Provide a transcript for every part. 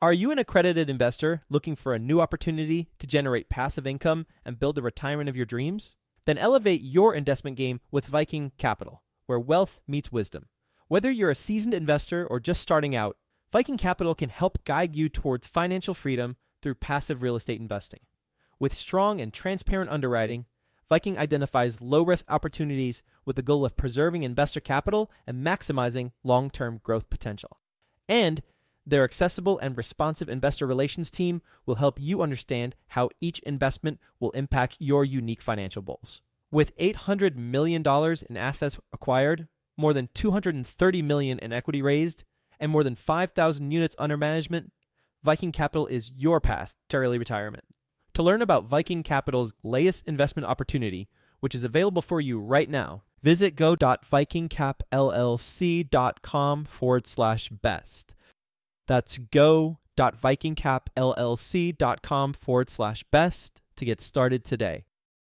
Are you an accredited investor looking for a new opportunity to generate passive income and build the retirement of your dreams? Then elevate your investment game with Viking Capital, where wealth meets wisdom. Whether you're a seasoned investor or just starting out, Viking Capital can help guide you towards financial freedom through passive real estate investing. With strong and transparent underwriting, Viking identifies low-risk opportunities with the goal of preserving investor capital and maximizing long-term growth potential. And their accessible and responsive investor relations team will help you understand how each investment will impact your unique financial goals. With $800 million in assets acquired, more than $230 million in equity raised, and more than 5,000 units under management, Viking Capital is your path to early retirement. To learn about Viking Capital's latest investment opportunity, which is available for you right now, visit go.vikingcapllc.com/best. That's go.vikingcapllc.com/best to get started today.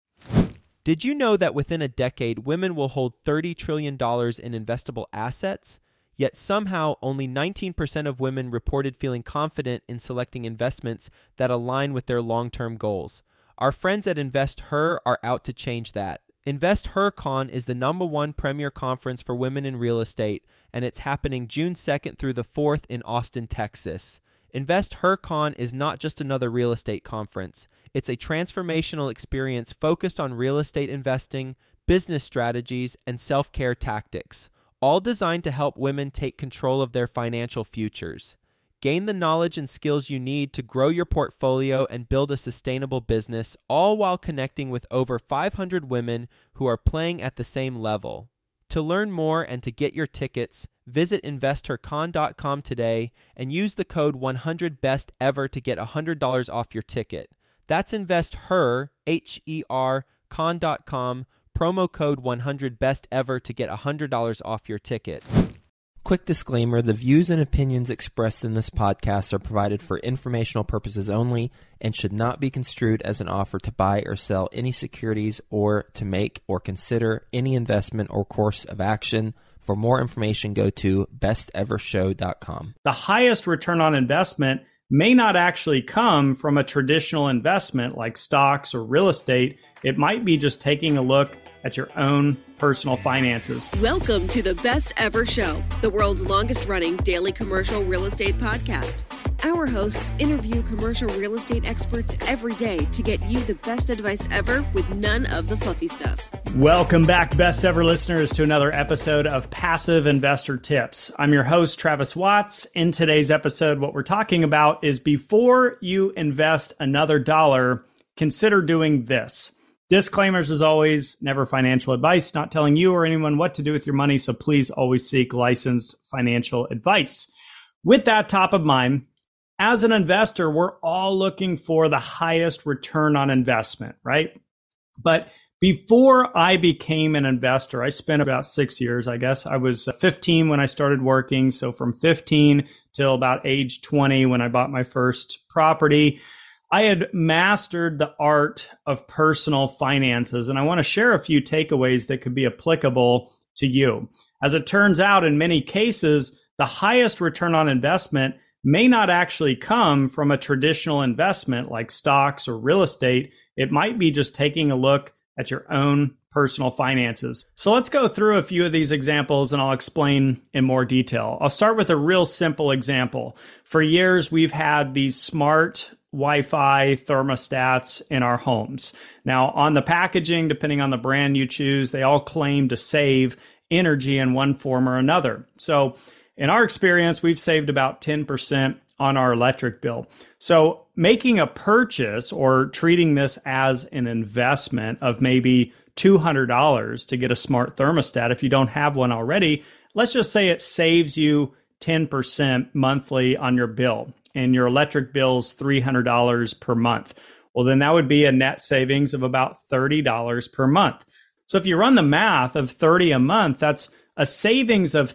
Did you know that within a decade, women will hold $30 trillion in investable assets? Yet somehow only 19% of women reported feeling confident in selecting investments that align with their long-term goals. Our friends at InvestHer are out to change that. InvestHerCon is the #1 premier conference for women in real estate, and it's happening June 2nd through the 4th in Austin, Texas. InvestHerCon is not just another real estate conference. It's a transformational experience focused on real estate investing, business strategies, and self-care tactics, all designed to help women take control of their financial futures. Gain the knowledge and skills you need to grow your portfolio and build a sustainable business, all while connecting with over 500 women who are playing at the same level. To learn more and to get your tickets, visit InvestHerCon.com today and use the code 100BESTEVER to get $100 off your ticket. That's InvestHer, H-E-R, con.com, promo code 100BESTEVER to get $100 off your ticket. Quick disclaimer, the views and opinions expressed in this podcast are provided for informational purposes only and should not be construed as an offer to buy or sell any securities or to make or consider any investment or course of action. For more information, go to bestevershow.com. The highest return on investment may not actually come from a traditional investment like stocks or real estate. It might be just taking a look at your own personal finances. Welcome to the Best Ever Show, the world's longest running daily commercial real estate podcast. Our hosts interview commercial real estate experts every day to get you the best advice ever with none of the fluffy stuff. Welcome back, Best Ever listeners, to another episode of Passive Investor Tips. I'm your host, Travis Watts. In today's episode, what we're talking about is before you invest another dollar, consider doing this. Disclaimers as always, never financial advice, not telling you or anyone what to do with your money, so please always seek licensed financial advice. With that top of mind, as an investor, we're all looking for the highest return on investment, right? But before I became an investor, I spent about 6 years, I guess. I was 15 when I started working, so from 15 till about age 20 when I bought my first property, I had mastered the art of personal finances, and I want to share a few takeaways that could be applicable to you. As it turns out, in many cases, the highest return on investment may not actually come from a traditional investment like stocks or real estate. It might be just taking a look at your own personal finances. So let's go through a few of these examples and I'll explain in more detail. I'll start with a real simple example. For years, we've had these smart Wi-Fi thermostats in our homes. Now, on the packaging, depending on the brand you choose, they all claim to save energy in one form or another. So in our experience, we've saved about 10% on our electric bill. So making a purchase or treating this as an investment of maybe $200 to get a smart thermostat, if you don't have one already, let's just say it saves you 10% monthly on your bill, and your electric bill's $300 per month. Well, then that would be a net savings of about $30 per month. So if you run the math of $30 a month, that's a savings of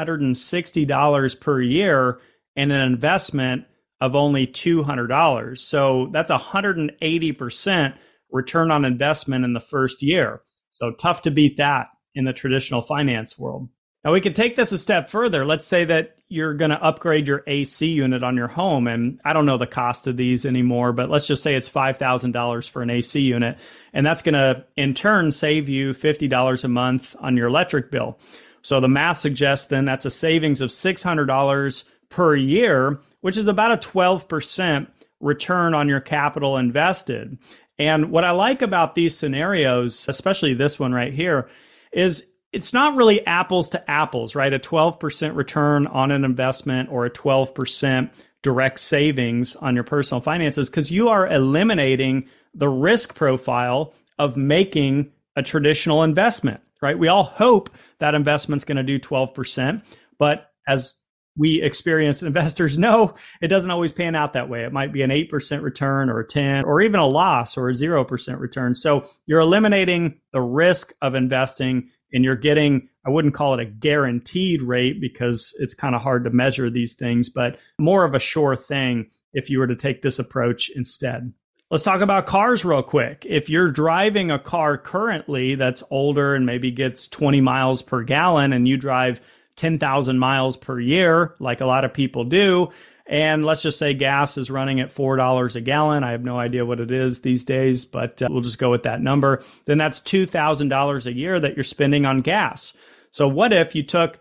$360 per year and an investment of only $200. So that's 180% return on investment in the first year. So tough to beat that in the traditional finance world. Now we could take this a step further. Let's say that you're going to upgrade your AC unit on your home. And I don't know the cost of these anymore, but let's just say it's $5,000 for an AC unit. And that's going to, in turn, save you $50 a month on your electric bill. So the math suggests then that's a savings of $600 per year, which is about a 12% return on your capital invested. And what I like about these scenarios, especially this one right here, is it's not really apples to apples, right? A 12% return on an investment or a 12% direct savings on your personal finances, because you are eliminating the risk profile of making a traditional investment, right? We all hope that investment's going to do 12%, but as we experienced investors know, it doesn't always pan out that way. It might be an 8% return or a 10 or even a loss or a 0% return. So you're eliminating the risk of investing and you're getting, I wouldn't call it a guaranteed rate because it's kind of hard to measure these things, but more of a sure thing if you were to take this approach instead. Let's talk about cars real quick. If you're driving a car currently that's older and maybe gets 20 miles per gallon and you drive 10,000 miles per year, like a lot of people do, and let's just say gas is running at $4 a gallon. I have no idea what it is these days, but we'll just go with that number. Then that's $2,000 a year that you're spending on gas. So what if you took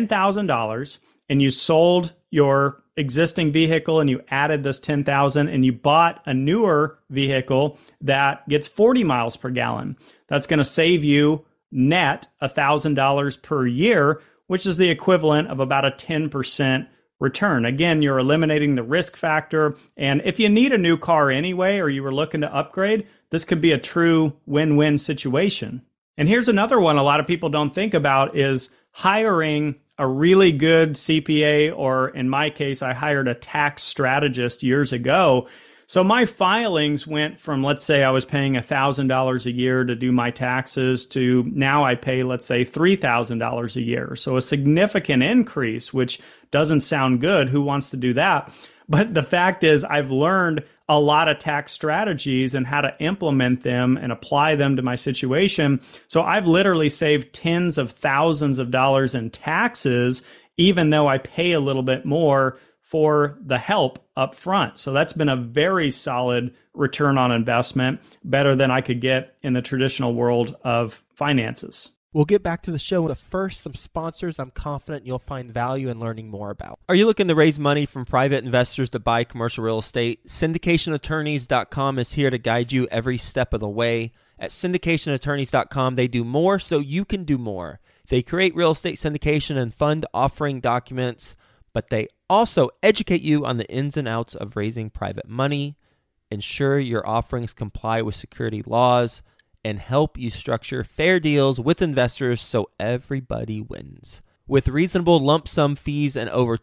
$10,000 and you sold your existing vehicle and you added this $10,000 and you bought a newer vehicle that gets 40 miles per gallon? That's going to save you net $1,000 per year, which is the equivalent of about a 10% return. Again, you're eliminating the risk factor. And if you need a new car anyway, or you were looking to upgrade, this could be a true win-win situation. And here's another one a lot of people don't think about is hiring a really good CPA, or in my case, I hired a tax strategist years ago. So my filings went from, let's say I was paying $1,000 a year to do my taxes to now I pay, let's say, $3,000 a year. So a significant increase, which doesn't sound good. Who wants to do that? But the fact is I've learned a lot of tax strategies and how to implement them and apply them to my situation. So I've literally saved tens of thousands of dollars in taxes, even though I pay a little bit more for the help up front. So that's been a very solid return on investment, better than I could get in the traditional world of finances. We'll get back to the show, but first, some sponsors I'm confident you'll find value in learning more about. Are you looking to raise money from private investors to buy commercial real estate? SyndicationAttorneys.com is here to guide you every step of the way. At SyndicationAttorneys.com, they do more so you can do more. They create real estate syndication and fund offering documents, but they also educate you on the ins and outs of raising private money, ensure your offerings comply with security laws, and help you structure fair deals with investors so everybody wins. With reasonable lump sum fees and over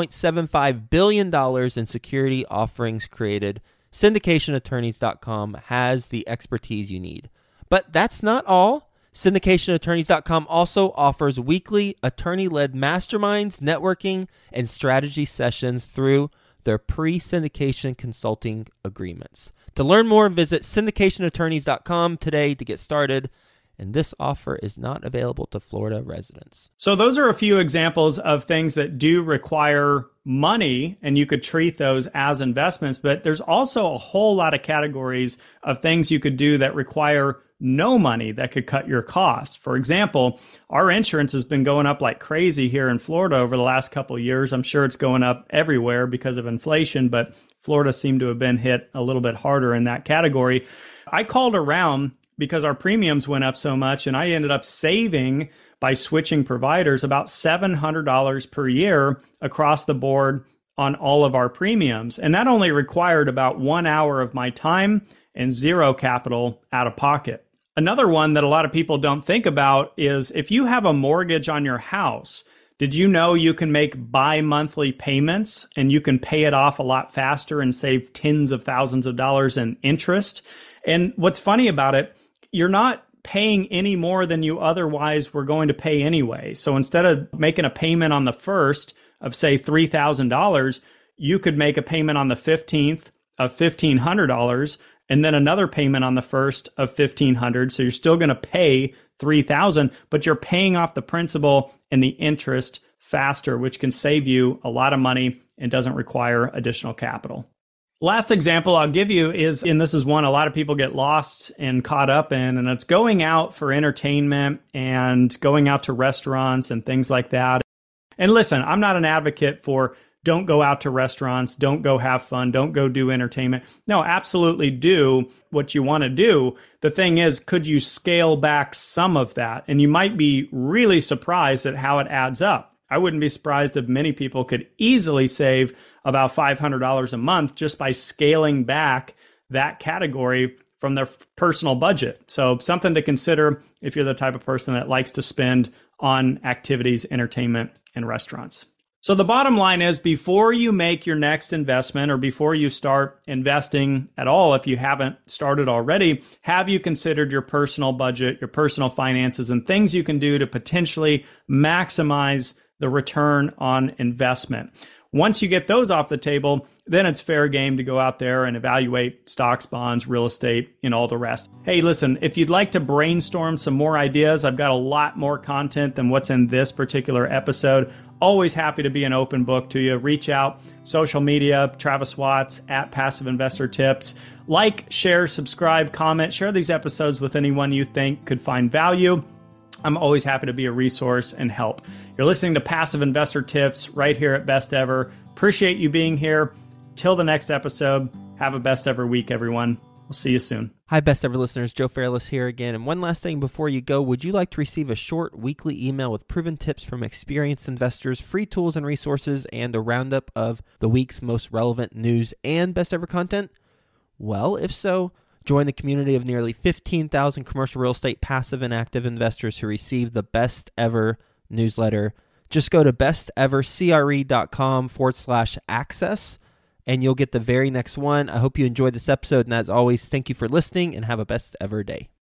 $2.75 billion in security offerings created, SyndicationAttorneys.com has the expertise you need. But that's not all. SyndicationAttorneys.com also offers weekly attorney-led masterminds, networking, and strategy sessions through their pre-syndication consulting agreements. To learn more, visit SyndicationAttorneys.com today to get started. And this offer is not available to Florida residents. So those are a few examples of things that do require money, and you could treat those as investments. But there's also a whole lot of categories of things you could do that require no money that could cut your costs. For example, our insurance has been going up like crazy here in Florida over the last couple of years. I'm sure it's going up everywhere because of inflation, but Florida seemed to have been hit a little bit harder in that category. I called around because our premiums went up so much, and I ended up saving by switching providers about $700 per year across the board on all of our premiums. And that only required about 1 hour of my time and zero capital out of pocket. Another one that a lot of people don't think about is if you have a mortgage on your house, did you know you can make bi-monthly payments and you can pay it off a lot faster and save tens of thousands of dollars in interest? And what's funny about it, you're not paying any more than you otherwise were going to pay anyway. So instead of making a payment on the first of, say, $3,000, you could make a payment on the 15th of $1,500 and then another payment on the first of $1,500. So you're still going to pay $3,000, but you're paying off the principal and the interest faster, which can save you a lot of money and doesn't require additional capital. Last example I'll give you is, and this is one a lot of people get lost and caught up in, and it's going out for entertainment and going out to restaurants and things like that. And listen, I'm not an advocate for don't go out to restaurants, don't go have fun, don't go do entertainment. No, absolutely do what you want to do. The thing is, could you scale back some of that? And you might be really surprised at how it adds up. I wouldn't be surprised if many people could easily save about $500 a month just by scaling back that category from their personal budget. So something to consider if you're the type of person that likes to spend on activities, entertainment, and restaurants. So the bottom line is, before you make your next investment or before you start investing at all, if you haven't started already, have you considered your personal budget, your personal finances, and things you can do to potentially maximize the return on investment? Once you get those off the table, then it's fair game to go out there and evaluate stocks, bonds, real estate, and all the rest. Hey, listen, if you'd like to brainstorm some more ideas, I've got a lot more content than what's in this particular episode. Always happy to be an open book to you. Reach out, social media, Travis Watts, @Passive Investor Tips. Like, share, subscribe, comment, share these episodes with anyone you think could find value. I'm always happy to be a resource and help. You're listening to Passive Investor Tips right here at Best Ever. Appreciate you being here. Till the next episode, have a best ever week, everyone. We'll see you soon. Hi, Best Ever listeners. Joe Fairless here again. And one last thing before you go, would you like to receive a short weekly email with proven tips from experienced investors, free tools and resources, and a roundup of the week's most relevant news and Best Ever content? Well, if so, join the community of nearly 15,000 commercial real estate passive and active investors who receive the Best Ever newsletter. Just go to bestevercre.com/access and you'll get the very next one. I hope you enjoyed this episode. And as always, thank you for listening and have a best ever day.